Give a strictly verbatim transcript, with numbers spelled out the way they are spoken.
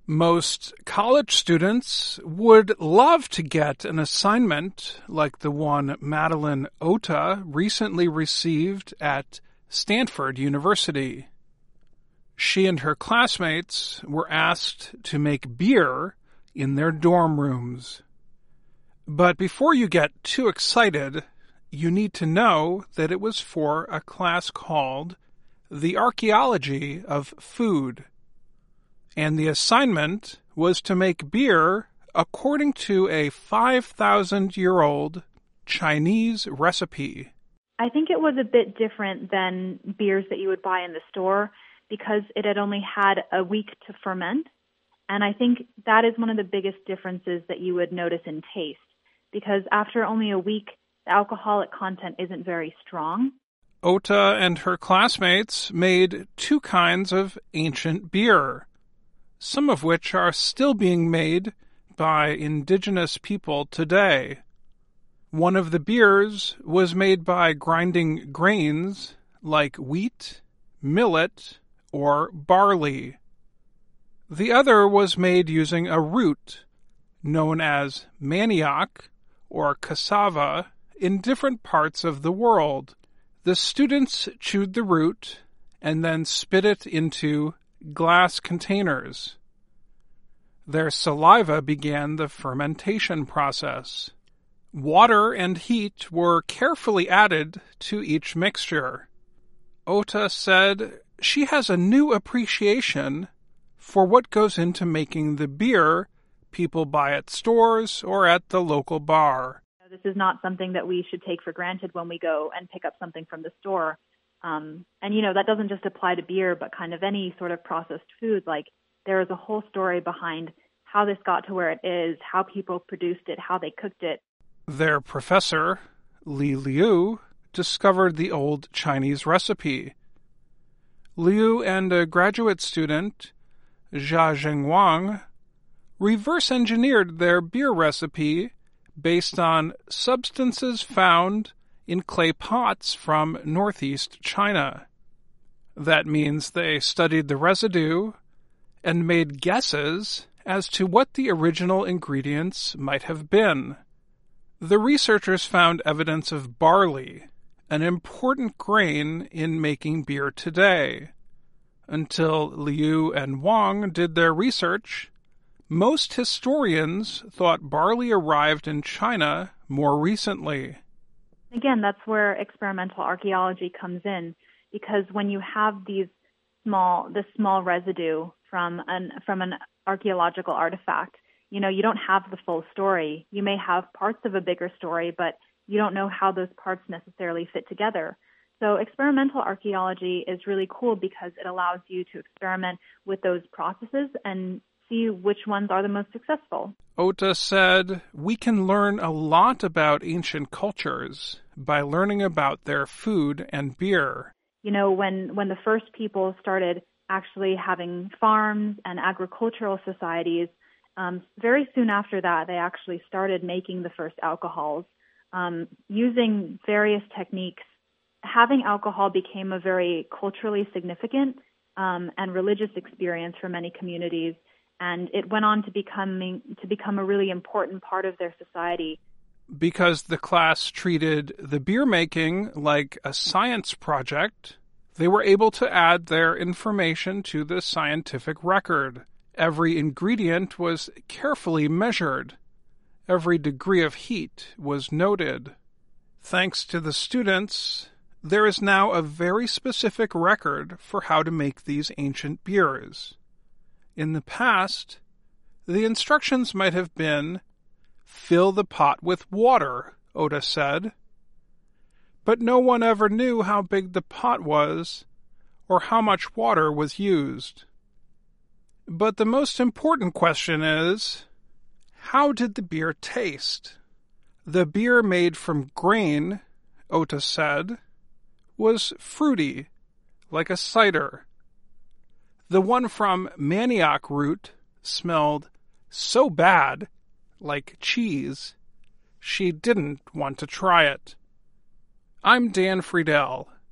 Most college students would love to get an assignment like the one Madeline Ota recently received at Stanford University. She and her classmates were asked to make beer in their dorm rooms. But before you get too excited, you need to know that it was for a class called The Archaeology of Food. And the assignment was to make beer according to a five thousand year old Chinese recipe. I think it was a bit different than beers that you would buy in the store because it had only had a week to ferment. And I think that is one of the biggest differences that you would notice in taste, because after only a week, the alcoholic content isn't very strong. Ota and her classmates made two kinds of ancient beer, some of which are still being made by indigenous people today. One of the beers was made by grinding grains like wheat, millet, or barley. The other was made using a root known as manioc or cassava in different parts of the world. The students chewed the root and then spit it into glass containers. Their saliva began the fermentation process. Water and heat were carefully added to each mixture. Ota said she has a new appreciation for what goes into making the beer people buy at stores or at the local bar. This is not something that we should take for granted when we go and pick up something from the store. Um, and, you know, that doesn't just apply to beer, but kind of any sort of processed food. Like, there is a whole story behind how this got to where it is, how people produced it, how they cooked it. Their professor, Li Liu, discovered the old Chinese recipe. Liu and a graduate student, Jia Zhengwang, reverse-engineered their beer recipe based on substances found in clay pots from northeast China. That means they studied the residue and made guesses as to what the original ingredients might have been. The researchers found evidence of barley, an important grain in making beer today. Until Liu and Wang did their research, most historians thought barley arrived in China more recently. Again, that's where experimental archaeology comes in, because when you have these small, this small residue from an from an archaeological artifact, you know, you don't have the full story. You may have parts of a bigger story, but you don't know how those parts necessarily fit together. So experimental archaeology is really cool because it allows you to experiment with those processes and see which ones are the most successful. Ota said, we can learn a lot about ancient cultures by learning about their food and beer. You know, when, when the first people started actually having farms and agricultural societies, um, very soon after that, they actually started making the first alcohols. Um, using various techniques, having alcohol became a very culturally significant um, and religious experience for many communities. And it went on to becoming to become a really important part of their society. Because the class treated the beer making like a science project, they were able to add their information to the scientific record. Every ingredient was carefully measured. Every degree of heat was noted. Thanks to the students, there is now a very specific record for how to make these ancient beers. In the past, the instructions might have been, fill the pot with water, Ota said. But no one ever knew how big the pot was or how much water was used. But the most important question is, how did the beer taste? The beer made from grain, Ota said, was fruity, like a cider. The one from manioc root smelled so bad, like cheese, she didn't want to try it. I'm Dan Friedel.